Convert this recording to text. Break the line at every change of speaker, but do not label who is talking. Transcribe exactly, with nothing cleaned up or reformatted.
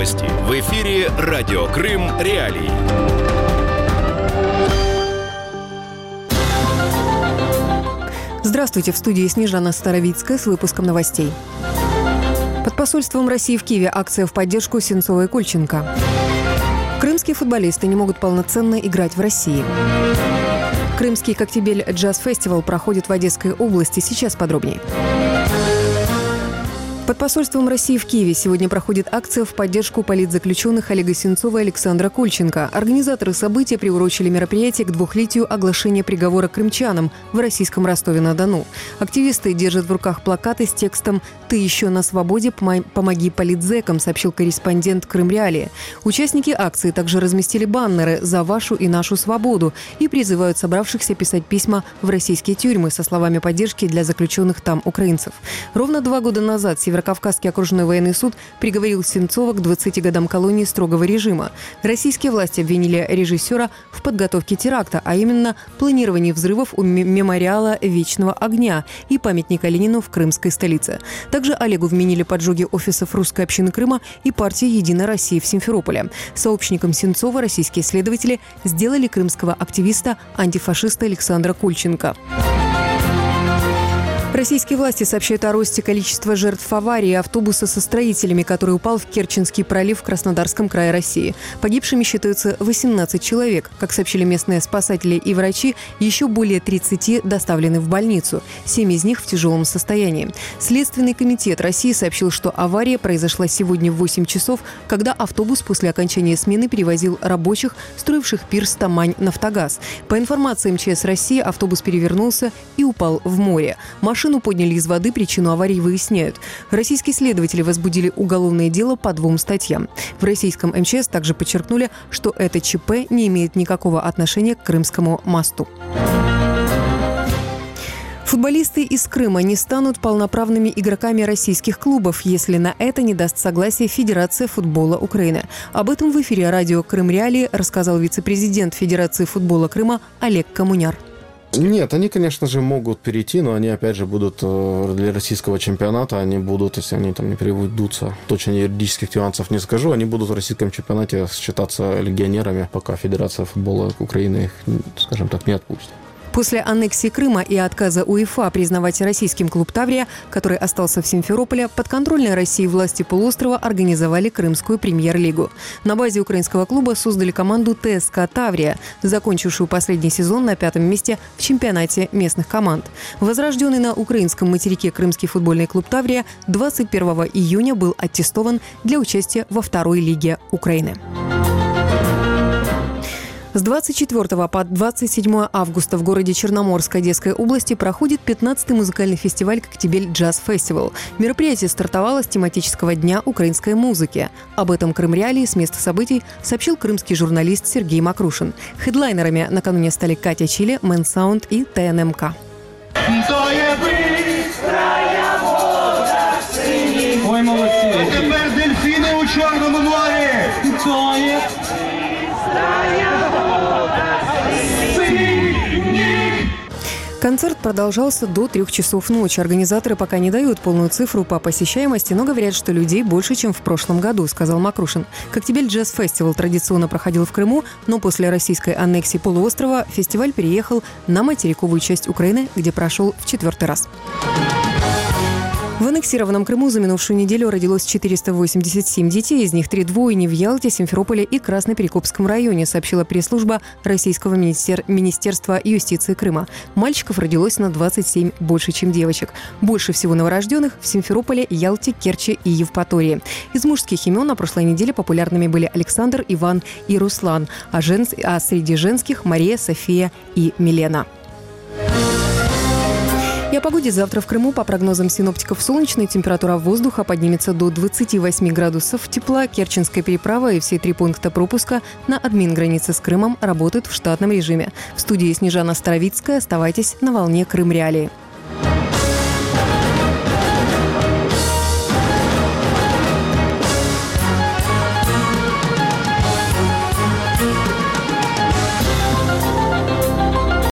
Новости. В эфире Радио Крым Реалии.
Здравствуйте, в студии Снежана Старовицкая с выпуском новостей. Под посольством России в Киеве акция в поддержку Сенцова и Кульченко. Крымские футболисты не могут полноценно играть в России. Крымский Коктебель джаз-фестивал проходит в Одесской области. Сейчас подробнее. Под посольством России в Киеве сегодня проходит акция в поддержку политзаключенных Олега Сенцова и Александра Кульченко. Организаторы события приурочили мероприятие к двухлетию оглашения приговора крымчанам в российском Ростове-на-Дону. Активисты держат в руках плакаты с текстом «Ты еще на свободе, помоги политзэкам», сообщил корреспондент Крым Реалии. Участники акции также разместили баннеры «За вашу и нашу свободу» и призывают собравшихся писать письма в российские тюрьмы со словами поддержки для заключенных там украинцев. Ровно два года назад Северокавказский окружной военный суд приговорил Сенцова к двадцати годам колонии строгого режима. Российские власти обвинили режиссера в подготовке теракта, а именно планировании взрывов у мемориала Вечного огня и памятника Ленину в крымской столице. Также Олегу вменили поджоги офисов русской общины Крыма и партии «Единая Россия» в Симферополе. Сообщником Сенцова российские следователи сделали крымского активиста, антифашиста Александра Кульченко. Российские власти сообщают о росте количества жертв аварии автобуса со строителями, который упал в Керченский пролив в Краснодарском крае России. Погибшими считаются восемнадцать человек. Как сообщили местные спасатели и врачи, еще более тридцати доставлены в больницу. Семь из них в тяжелом состоянии. Следственный комитет России сообщил, что авария произошла сегодня в восемь часов, когда автобус после окончания смены перевозил рабочих, строивших пирс «Тамань-Нафтогаз». По информации эм че эс России, автобус перевернулся и упал в море. Машину подняли из воды, причину аварии выясняют. Российские следователи возбудили уголовное дело по двум статьям. В российском эм че эс также подчеркнули, что это ЧП не имеет никакого отношения к Крымскому мосту. Футболисты из Крыма не станут полноправными игроками российских клубов, если на это не даст согласие Федерация футбола Украины. Об этом в эфире радио Крым Реалии рассказал вице-президент Федерации футбола Крыма Олег Коммуняр.
Нет, они, конечно же, могут перейти, но они, опять же, будут для российского чемпионата, они будут, если они там не переведутся, точно юридических нюансов не скажу, они будут в российском чемпионате считаться легионерами, пока Федерация футбола Украины их, скажем так, не отпустит.
После аннексии Крыма и отказа УЕФА признавать российским клуб «Таврия», который остался в Симферополе, подконтрольные России власти полуострова организовали Крымскую премьер-лигу. На базе украинского клуба создали команду тэ эс ка «Таврия», закончившую последний сезон на пятом месте в чемпионате местных команд. Возрожденный на украинском материке крымский футбольный клуб «Таврия» двадцать первого июня был аттестован для участия во второй лиге Украины. С двадцать четвёртого по двадцать седьмое августа в городе Черноморск Одесской области проходит пятнадцатый музыкальный фестиваль «Коктебель джаз-фестивал». Мероприятие стартовало с тематического дня украинской музыки. Об этом Крым Реалии с места событий сообщил крымский журналист Сергей Макрушин. Хедлайнерами накануне стали Катя Чили, Мэн Саунд и тэ эн эм ка.
Ой, молодці! А тепер дельфіни у Чорному морі!
Концерт продолжался до трех часов ночи. Организаторы пока не дают полную цифру по посещаемости, но говорят, что людей больше, чем в прошлом году, сказал Макрушин. Коктебель джаз-фестивал традиционно проходил в Крыму, но после российской аннексии полуострова фестиваль переехал на материковую часть Украины, где прошел в четвертый раз. В аннексированном Крыму за минувшую неделю родилось четыреста восемьдесят семь детей, из них три двойни в Ялте, Симферополе и Красноперекопском районе, сообщила пресс-служба Российского министер... Министерства юстиции Крыма. Мальчиков родилось на двадцать семь больше, чем девочек. Больше всего новорожденных в Симферополе, Ялте, Керчи и Евпатории. Из мужских имен на прошлой неделе популярными были Александр, Иван и Руслан, а, жен... а среди женских – Мария, София и Милена. И о погоде завтра в Крыму. По прогнозам синоптиков, солнечная температура воздуха поднимется до двадцати восьми градусов тепла. Керченская переправа и все три пункта пропуска на админ-границе с Крымом работают в штатном режиме. В студии Снежана Старовицкая. Оставайтесь на волне Крым Реалии.